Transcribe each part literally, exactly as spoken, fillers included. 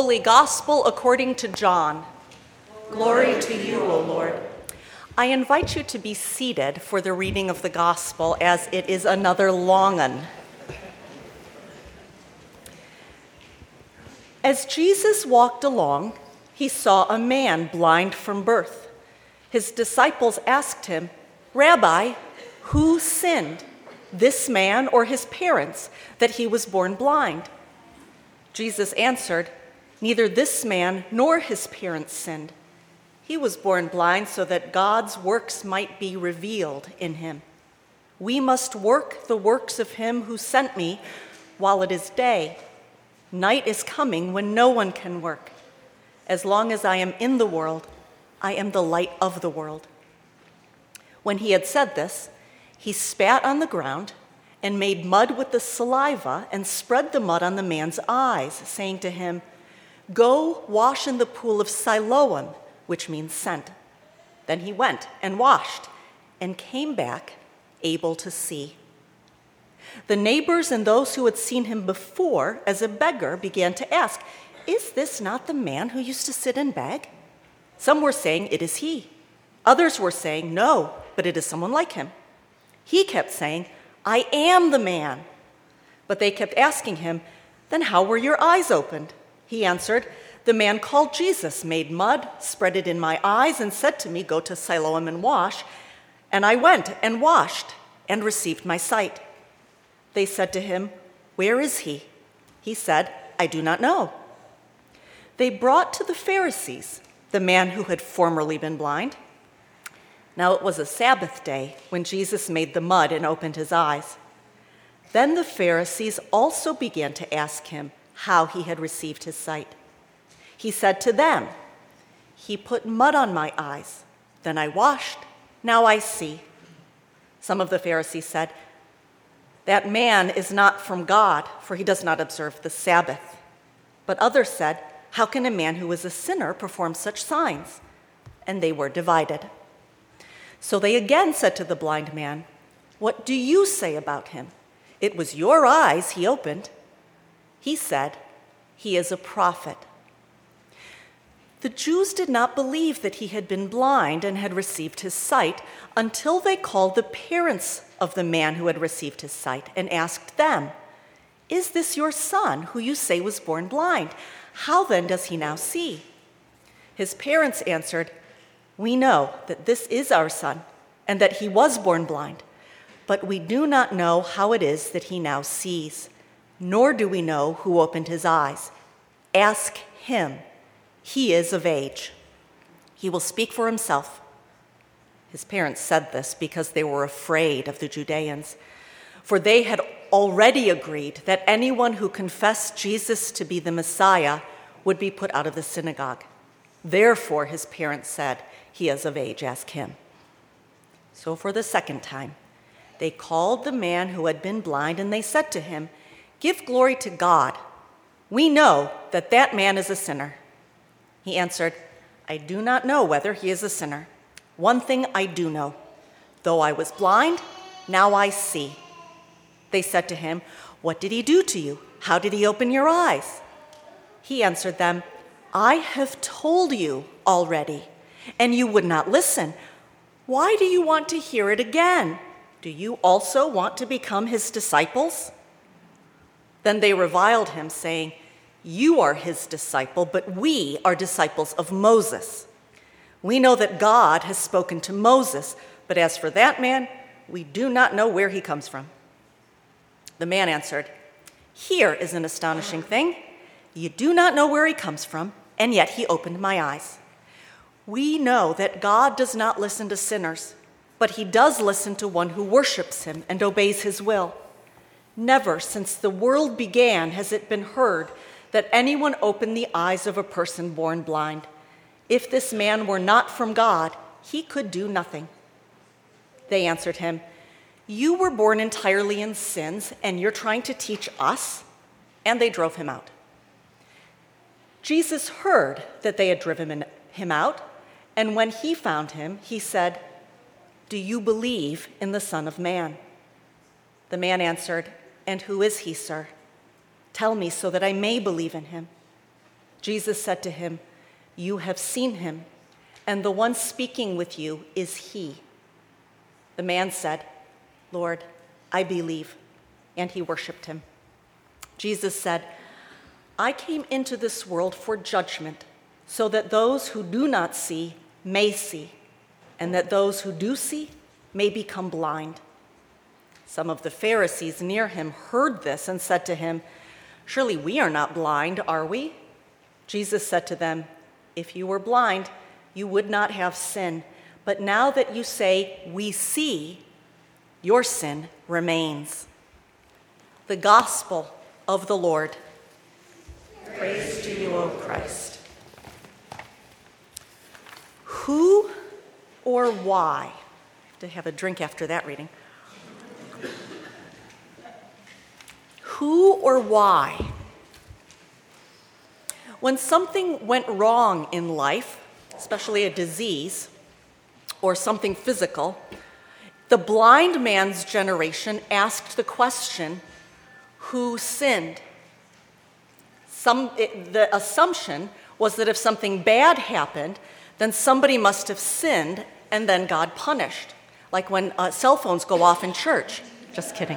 Holy Gospel according to John. Glory to you, O Lord. I invite you to be seated for the reading of the Gospel, as it is another long one. As Jesus walked along, he saw a man blind from birth. His disciples asked him, "Rabbi, who sinned, this man or his parents, that he was born blind?" Jesus answered, "Neither this man nor his parents sinned. He was born blind so that God's works might be revealed in him. We must work the works of him who sent me while it is day. Night is coming when no one can work. As long as I am in the world, I am the light of the world." When he had said this, he spat on the ground and made mud with the saliva and spread the mud on the man's eyes, saying to him, "Go wash in the pool of Siloam," which means sent. Then he went and washed and came back able to see. The neighbors and those who had seen him before as a beggar began to ask, "Is this not the man who used to sit and beg?" Some were saying, "It is he." Others were saying, "No, but it is someone like him." He kept saying, "I am the man." But they kept asking him, "Then how were your eyes opened?" He answered, "The man called Jesus made mud, spread it in my eyes, and said to me, 'Go to Siloam and wash.' And I went and washed and received my sight." They said to him, "Where is he?" He said, "I do not know." They brought to the Pharisees the man who had formerly been blind. Now it was a Sabbath day when Jesus made the mud and opened his eyes. Then the Pharisees also began to ask him how he had received his sight. He said to them, "He put mud on my eyes. Then I washed. Now I see." Some of the Pharisees said, "That man is not from God, for he does not observe the Sabbath." But others said, "How can a man who is a sinner perform such signs?" And they were divided. So they again said to the blind man, "What do you say about him? It was your eyes he opened." He said, "He is a prophet." The Jews did not believe that he had been blind and had received his sight until they called the parents of the man who had received his sight and asked them, "Is this your son who you say was born blind? How then does he now see?" His parents answered, "We know that this is our son and that he was born blind, but we do not know how it is that he now sees, nor do we know who opened his eyes. Ask him. He is of age. He will speak for himself." His parents said this because they were afraid of the Judeans, for they had already agreed that anyone who confessed Jesus to be the Messiah would be put out of the synagogue. Therefore, his parents said, "He is of age, ask him." So for the second time, they called the man who had been blind, and they said to him, "Give glory to God. We know that that man is a sinner." He answered, "I do not know whether he is a sinner. One thing I do know. Though I was blind, now I see." They said to him, "What did he do to you? How did he open your eyes?" He answered them, "I have told you already, and you would not listen. Why do you want to hear it again? Do you also want to become his disciples?" Then they reviled him, saying, "You are his disciple, but we are disciples of Moses. We know that God has spoken to Moses, but as for that man, we do not know where he comes from." The man answered, "Here is an astonishing thing. You do not know where he comes from, and yet he opened my eyes. We know that God does not listen to sinners, but he does listen to one who worships him and obeys his will. Never since the world began has it been heard that anyone opened the eyes of a person born blind. If this man were not from God, he could do nothing." They answered him, "You were born entirely in sins, and you're trying to teach us?" And they drove him out. Jesus heard that they had driven him out, and when he found him, he said, "Do you believe in the Son of Man?" The man answered, "And who is he, sir? Tell me so that I may believe in him." Jesus said to him, "You have seen him, and the one speaking with you is he." The man said, "Lord, I believe," and he worshiped him. Jesus said, "I came into this world for judgment, so that those who do not see may see, and that those who do see may become blind." Some of the Pharisees near him heard this and said to him, "Surely we are not blind, are we?" Jesus said to them, "If you were blind, you would not have sin. But now that you say, 'We see,' your sin remains." The gospel of the Lord. Praise to you, O Christ. Who or why? I have to have a drink after that reading. Who or why? When something went wrong in life, especially a disease or something physical, the blind man's generation asked the question, who sinned? Some, it, the assumption was that if something bad happened, then somebody must have sinned and then God punished, like when uh, cell phones go off in church. Just kidding.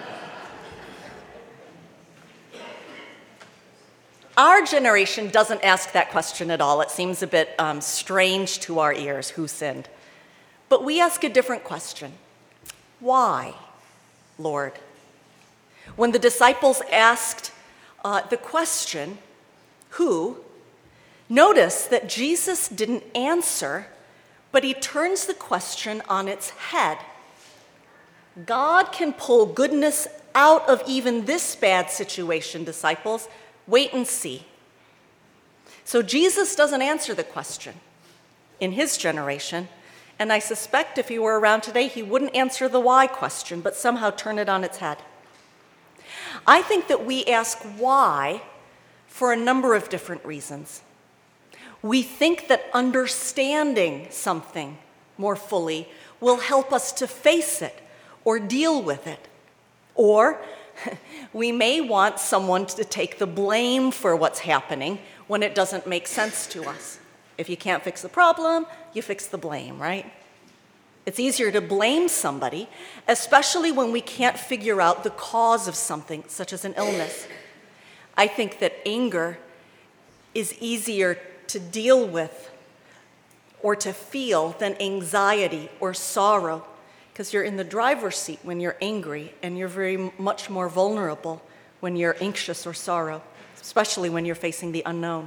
Our generation doesn't ask that question at all. It seems a bit um, strange to our ears, who sinned? But we ask a different question. Why, Lord? When the disciples asked uh, the question, who, notice that Jesus didn't answer, but he turns the question on its head. God can pull goodness out of even this bad situation, disciples. Wait and see. So Jesus doesn't answer the question in his generation, and I suspect if he were around today, he wouldn't answer the why question, but somehow turn it on its head. I think that we ask why for a number of different reasons. We think that understanding something more fully will help us to face it or deal with it. Or we may want someone to take the blame for what's happening when it doesn't make sense to us. If you can't fix the problem, you fix the blame, right? It's easier to blame somebody, especially when we can't figure out the cause of something, such as an illness. I think that anger is easier to deal with or to feel than anxiety or sorrow, because you're in the driver's seat when you're angry, and you're very much more vulnerable when you're anxious or sorrow, especially when you're facing the unknown.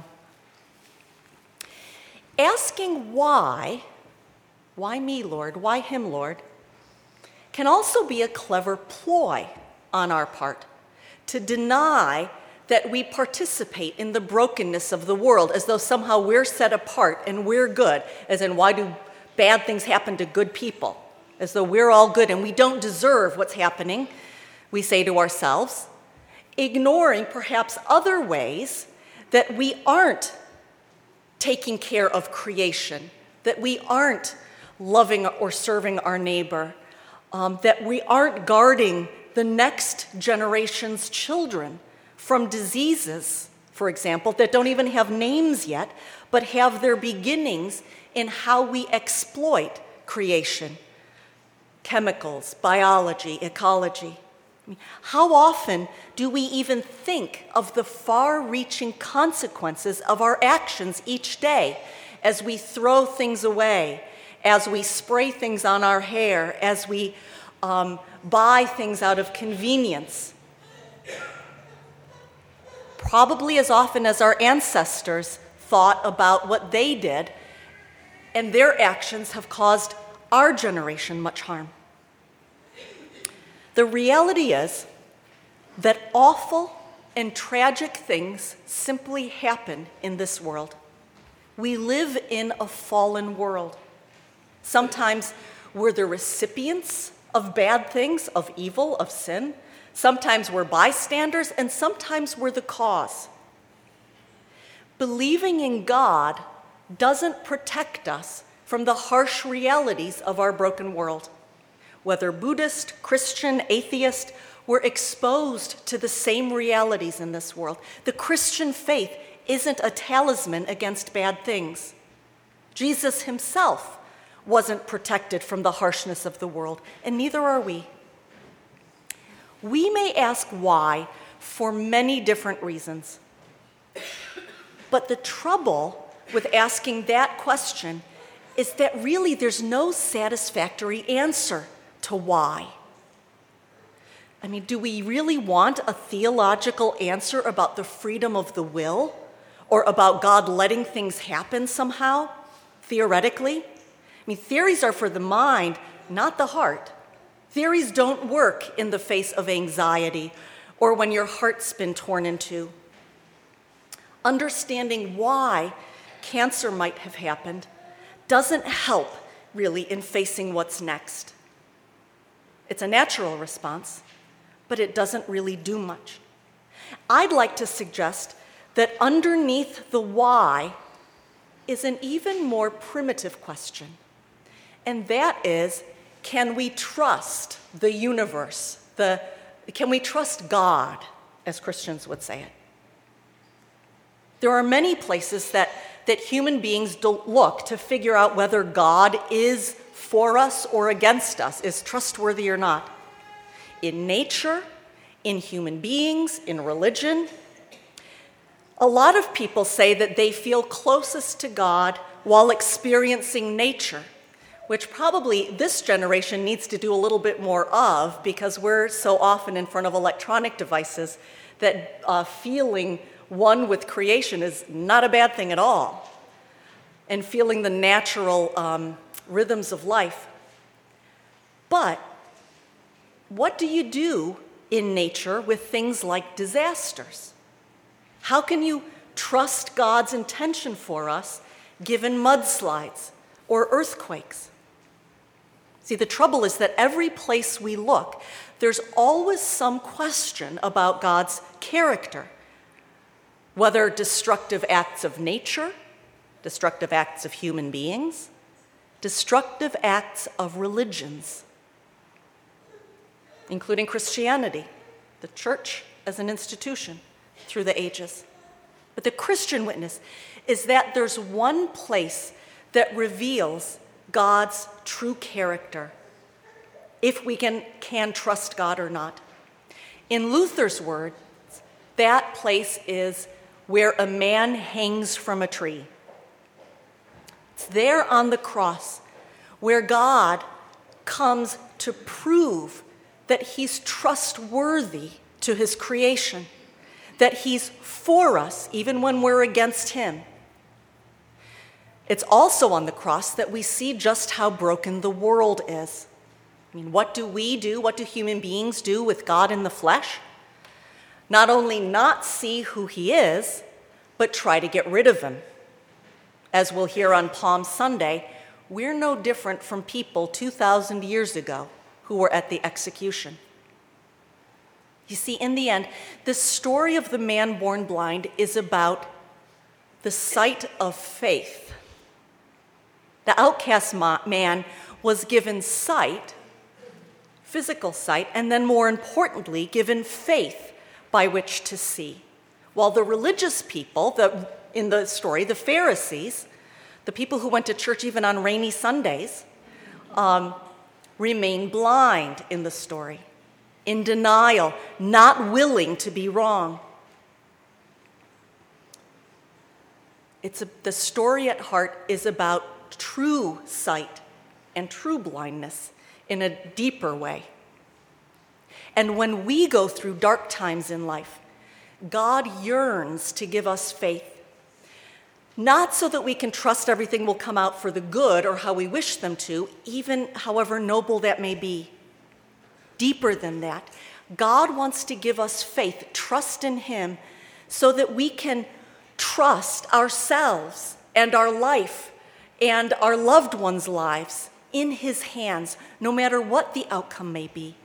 Asking why, why me, Lord, why him, Lord, can also be a clever ploy on our part to deny that we participate in the brokenness of the world, as though somehow we're set apart and we're good, as in why do bad things happen to good people? As though we're all good and we don't deserve what's happening, we say to ourselves, ignoring perhaps other ways that we aren't taking care of creation, that we aren't loving or serving our neighbor, um, that we aren't guarding the next generation's children from diseases, for example, that don't even have names yet, but have their beginnings in how we exploit creation. Chemicals, biology, ecology. I mean, how often do we even think of the far-reaching consequences of our actions each day as we throw things away, as we spray things on our hair, as we um, buy things out of convenience? Probably as often as our ancestors thought about what they did, and their actions have caused our generation much harm. The reality is that awful and tragic things simply happen in this world. We live in a fallen world. Sometimes we're the recipients of bad things, of evil, of sin. Sometimes we're bystanders, and sometimes we're the cause. Believing in God doesn't protect us from the harsh realities of our broken world. Whether Buddhist, Christian, atheist, we're exposed to the same realities in this world. The Christian faith isn't a talisman against bad things. Jesus himself wasn't protected from the harshness of the world, and neither are we. We may ask why for many different reasons. But the trouble with asking that question is that really there's no satisfactory answer to why. I mean, do we really want a theological answer about the freedom of the will or about God letting things happen somehow, theoretically? I mean, theories are for the mind, not the heart. Theories don't work in the face of anxiety or when your heart's been torn in two. Understanding why cancer might have happened doesn't help, really, in facing what's next. It's a natural response, but it doesn't really do much. I'd like to suggest that underneath the why is an even more primitive question, and that is, can we trust the universe? The, can we trust God, as Christians would say it? There are many places that, that human beings don't look to figure out whether God is for us or against us, is trustworthy or not. In nature, in human beings, in religion. A lot of people say that they feel closest to God while experiencing nature, which probably this generation needs to do a little bit more of because we're so often in front of electronic devices that uh, feeling one with creation is not a bad thing at all, and feeling the natural um, rhythms of life. But what do you do in nature with things like disasters? How can you trust God's intention for us given mudslides or earthquakes? See, the trouble is that every place we look, there's always some question about God's character, whether destructive acts of nature, destructive acts of human beings, destructive acts of religions, including Christianity, the church as an institution through the ages. But the Christian witness is that there's one place that reveals God's true character, if we can, can trust God or not. In Luther's words, that place is where a man hangs from a tree. It's there on the cross where God comes to prove that he's trustworthy to his creation, that he's for us even when we're against him. It's also on the cross that we see just how broken the world is. I mean, what do we do? What do human beings do with God in the flesh? Not only not see who he is, but try to get rid of him. As we'll hear on Palm Sunday, we're no different from people two thousand years ago who were at the execution. You see, in the end, the story of the man born blind is about the sight of faith. The outcast man was given sight, physical sight, and then more importantly, given faith by which to see. While the religious people, the, in the story, the Pharisees, the people who went to church even on rainy Sundays, um, remain blind in the story, in denial, not willing to be wrong. It's a, the story at heart is about true sight and true blindness in a deeper way. And when we go through dark times in life, God yearns to give us faith, not so that we can trust everything will come out for the good or how we wish them to, even however noble that may be. Deeper than that, God wants to give us faith, trust in him, so that we can trust ourselves and our life and our loved ones' lives in his hands, no matter what the outcome may be.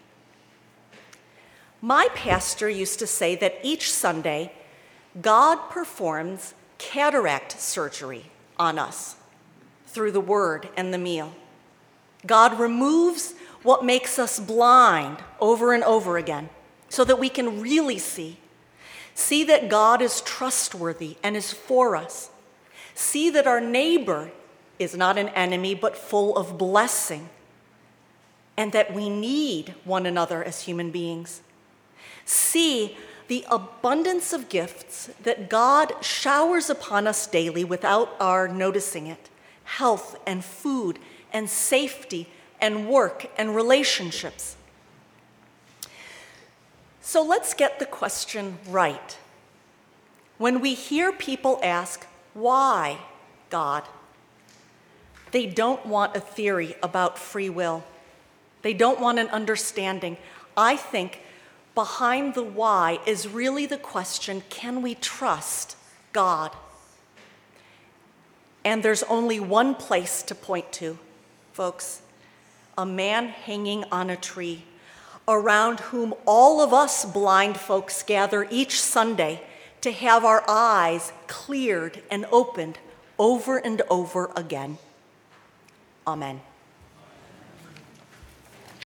My pastor used to say that each Sunday, God performs cataract surgery on us through the word and the meal. God removes what makes us blind over and over again so that we can really see, See that God is trustworthy and is for us. See that our neighbor is not an enemy, but full of blessing, and that we need one another as human beings. See the abundance of gifts that God showers upon us daily without our noticing it: health and food and safety and work and relationships. So let's get the question right. When we hear people ask, "Why, God?" they don't want a theory about free will. They don't want an understanding. I think behind the why is really the question, can we trust God? And there's only one place to point to, folks: a man hanging on a tree, around whom all of us blind folks gather each Sunday to have our eyes cleared and opened over and over again. Amen.